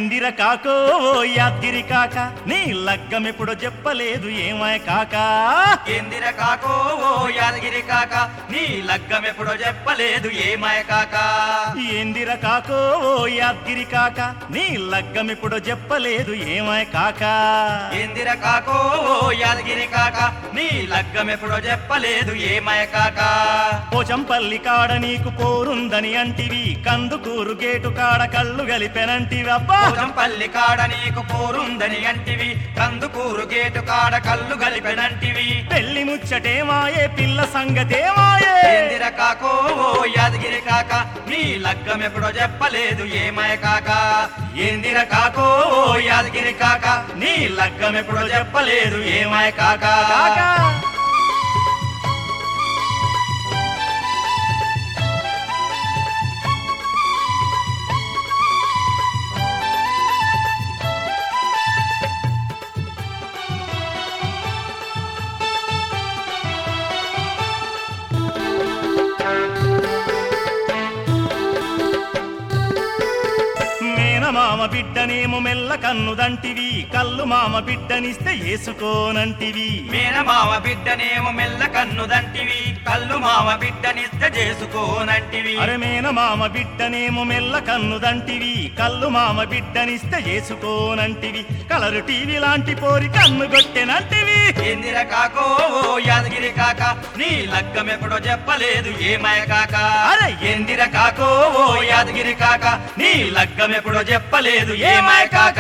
ఏందిర కాకో ఓ యాద్గిరి కాక నీ లగ్గమెప్పుడో చెప్పలేదు ఏమాయ కాక ఏందిర కాకో ఓ యాదగిరి కాక నీ లగ్గమెప్పుడో చెప్పలేదు ఏమాయ కాక ఏందిర కాకో ఓ యాద్గిరి కాక నీ లగ్గమెప్పుడో చెప్పలేదు ఏమాయ కాక ఏందిర కాకో ఓ యాదగిరి కాక నీ లగ్గమెప్పుడో చెప్పలేదు ఏమాయ కాక పోచంపల్లి కాడ నీకు పోరుందని అంటివి కందుకూరు గేటు కాడ కళ్ళు గలిపెనంటివి అబ్బా పోచంపల్లి కాడ నీకు పోరుందని అంటివి కందుకూరు గేటు కాడ కళ్ళు గలిపెనంటివి పెళ్లి ముచ్చటేమాయే పిల్ల సంగతేమాయే ఏందిర కాకో ఓ యాదగిరి కాక నీ లగ్గమెప్పుడో చెప్పలేదు ఏమాయ కాక ఏందిర కాకో ఓ యాదగిరి కాక నీ లగ్గమెప్పుడో చెప్పలేదు ఏమాయ కాక కాకా మామ బిడ్డనేమో మెల్ల కన్నుదంటివి కళ్ళు మామ బిడ్డనిస్తే ఏసుకోనంటివి మేనమామ బిడ్డనేమో మెల్ల కన్నుదంటివి కళ్ళు మామ బిడ్డనిస్తే చేసుకోనంటివి అరే మేన మామ బిడ్డనేమో మెల్ల కన్నుదంటివి కళ్ళు మామ బిడ్డనిస్తే ఏసుకోనంటివి కలరు టీవీ లాంటి పోరి కన్ను కొట్టెనంటివి ఏందిర కాకో ఓ యాదగిరి కాక నీ లగ్గమెప్పుడో చెప్పలేదు ఏమాయ కాక అరే ఏందిర కాకో ఓ యాదగిరి కాక నీ లగ్గమెప్పుడో చెప్పలేదు ఏమాయ కాక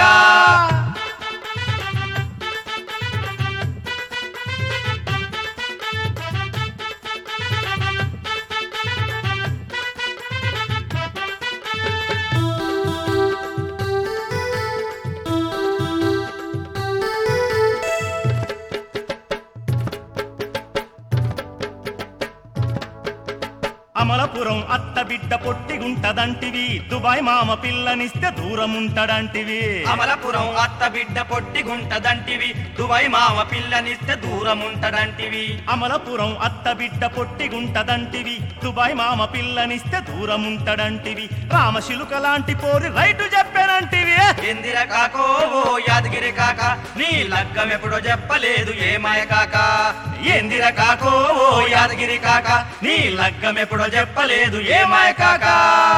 అమలపురం అత్త బిడ్డ పొట్టిగుంటదంటివి దుబాయ్ మామ పిల్లనిస్తే దూరముంటడంటివి అమలపురం అత్త బిడ్డ పొట్టిగుంటదంటివి దుబాయ్ మామ పిల్లనిస్తే దూరముంటడంటివి అమలపురం అత్త బిడ్డ పొట్టిగుంటదంటివి దుబాయ్ మామ పిల్లనిస్తే దూరముంటడంటివి రామశిలుక లాంటి పోరి రైటు చెప్పానంటివి ఏందిర కాకో ఓ యాదగిరి కాక నీ లగ్గమెప్పుడో చెప్పలేదు ఏమాయ కాక ఏందిర కాకో ఓ యాదగిరి కాక నీ లగ్గమెప్పుడో చెప్పలేదు ఏమాయ కాక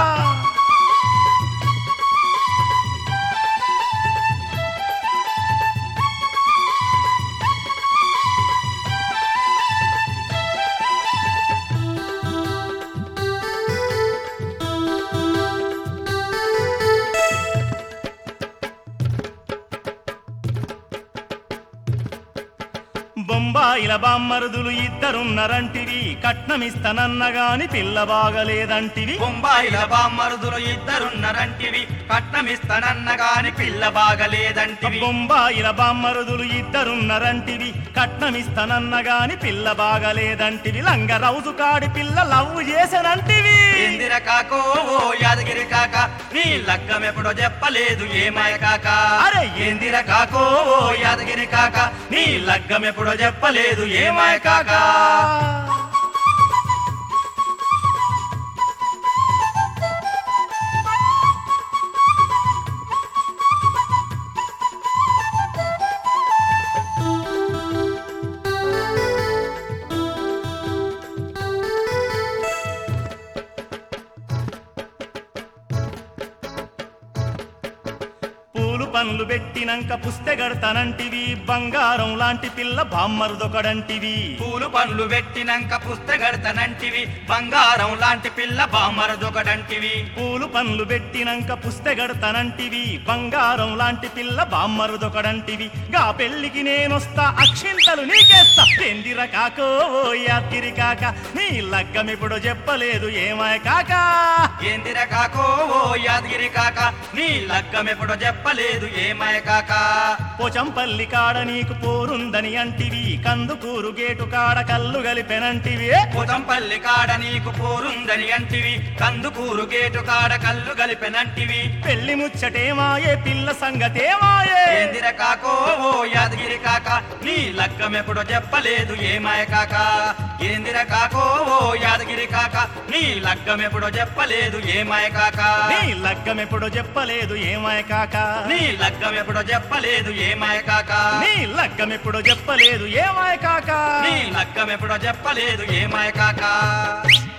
బొంబాయిల బామ్మరుదులు ఇద్దరున్నరంటివి కట్నమిస్తనన్నగాని పిల్ల బాగలేదంటివి బొంబాయిల బామ్మరుదులు ఇద్దరున్నరంటివి కట్నమిస్తనన్నగాని పిల్ల బాగలేదంటివి బొంబాయిల బామ్మరుదులు ఇద్దరున్నరంటివి కట్నమిస్తనన్నగాని పిల్ల బాగలేదంటివి లంగ రౌజు కాడి పిల్ల లవ్వు చేసనంటివి ఏందిర కాకో ఓ యాదగిరి కాక నీ లగ్గమెప్పుడో చెప్పలేదు ఏమాయ కాక అరే ఏందిర కాకో ఓ యాదగిరి కాక నీ లగ్గమెప్పుడో చెప్పలేదు ఏమాయ కాక పనులు పెట్టినంక పుస్తెగడతానంటివి బంగారం లాంటి పిల్ల బామ్మరుదొకడంటివి పూలు పనులు పెట్టినంక పుస్తగడతనంటివి బంగారం లాంటి పిల్ల బామ్మరదొకడంటివి పూలు పనులు పెట్టినంక పుస్తెగడతానంటివి బంగారం లాంటి పిల్ల బామ్మరుదొకడంటివి గా పెళ్లికి నేనొస్తా అక్షింతలు నీకేస్తా ఎందిర కాకో ఓ యాద్గిరి కాక నీ లగ్గమిప్పుడు చెప్పలేదు ఏమాయ కాక ఏందిర కాకో ఓ యాదగిరి కాక నీ లగ్గమెప్పుడో చెప్పలేదు ఏమాయ కాక పోచంపల్లి కాడ నీకు పోరుందని అంటివి కందుకూరు గేటు కాడ కళ్ళు గలిపెనంటివి పోచంపల్లి కాడ నీకు పోరుందని అంటివి కందుకూరు గేటు కాడ కళ్ళు గలిపెనంటివి పెళ్లి ముచ్చటేమాయే పిల్ల సంగతేమాయే ఏందిర కాకో ఓ యాదగిరి కాక నీ లగ్గమెప్పుడో చెప్పలేదు ఏమాయ కాక ఏందిర కాకో ఓ యాదగిరి యాదగిరి కాక నీ లగ్గం ఎప్పుడో చెప్పలేదు ఏమాయ కాక నీ లగ్గం ఎప్పుడో చెప్పలేదు ఏమాయ కాక నీ లగ్గం ఎప్పుడో చెప్పలేదు ఏమాయ కాక నీ లగ్గం ఎప్పుడో చెప్పలేదు ఏమాయ కాక నీ లగ్గం ఎప్పుడో చెప్పలేదు ఏమాయ కాక